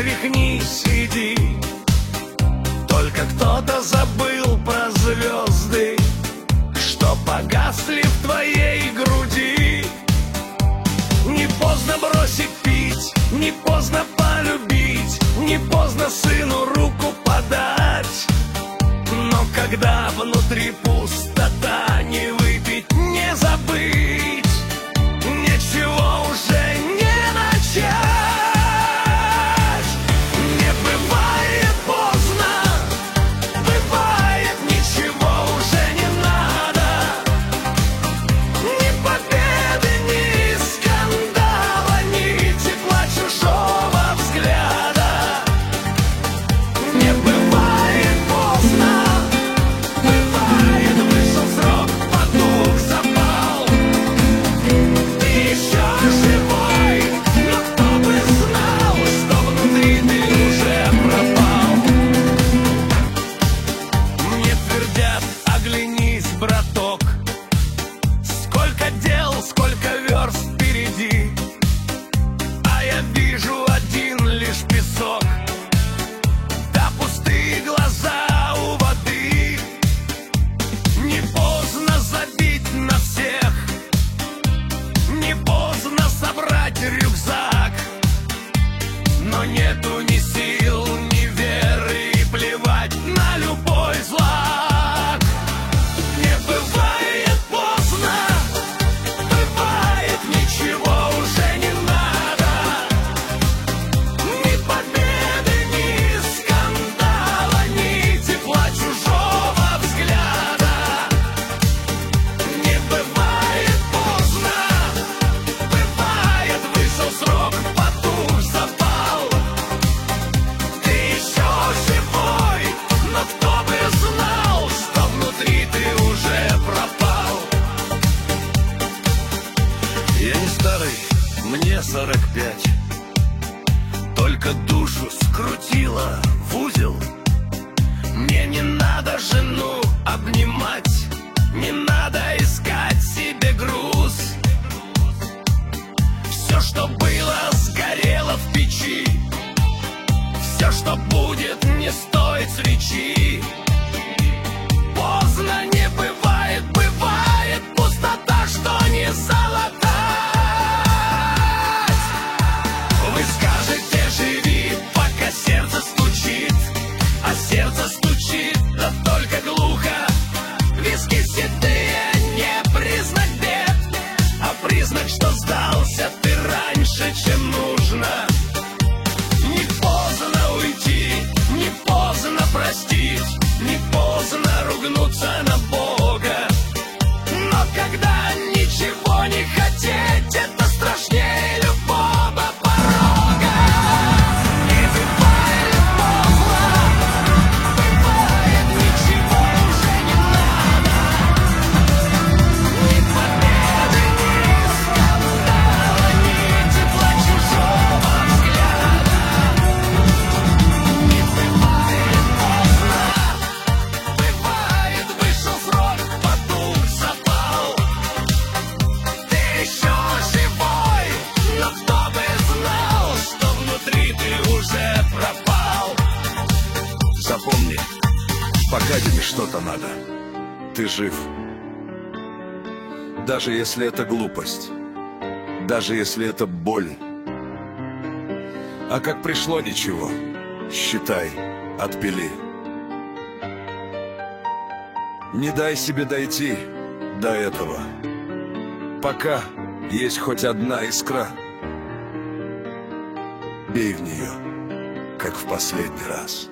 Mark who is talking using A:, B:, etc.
A: отряхнись, иди. Только кто-то забыл про звезды, что погасли в твоей груди. Не поздно бросить пить, не поздно полюбить, не поздно сыну руку подать. Но когда внутри пустота, не выпить, не забыть, ничего уже не начать. Не бывает поздно, бывает, ничего уже не надо. Ни победы, ни скандала, ни тепла чужого взгляда. Не бывает поздно, бывает, вышел срок, потух, запал. Ты еще живой, но кто бы знал, что внутри ты уже пропал. Мне твердят, оглянись, браток, сколько дел, сколько верст впереди, а я вижу один лишь песок, да пустые глаза у воды. Не поздно забить на всех, не поздно собрать рюкзак, но нету ни сил, ни веры, и плевать на любой злак. Не бывает поздно, бывает, ничего уже не надо. Ни победы, ни скандала, ни тепла чужого взгляда. Не бывает поздно, бывает, вышел срок, потух, запал. Ты еще живой, но кто бы знал, что внутри ты уже пропал. Я не старый, мне 45, только душу скрутило в узел. Мне не надо жену обнимать, не надо искать себе груз. Все, что было, сгорело в печи, все, что будет, не стоит свечи. Поздно не бывает, бывает пустота, что не залатать. Вы скажете, живи, пока сердце стучит, а сердце стучит, да только глухо. Виски седые, не признак бед, а признак, что сдался ты раньше, чем нужно. Не поздно уйти, не поздно простить, не поздно ругнуться на Бога. Но когда ничего не хотеть, это страшнее любого порога. Не бывает поздно, бывает, ничего уже не надо. Ни победы, ни скандала, ни тепла чужого взгляда. Не бывает поздно, бывает, вышел срок, потух, запал. Ты еще живой, но кто бы знал, что внутри ты уже пропал.
B: Запомни, пока тебе что-то надо, ты жив. Даже если это глупость, даже если это боль. А как пришло ничего, считай, отпили. Не дай себе дойти до этого. Пока есть хоть одна искра, бей в нее, как в последний раз.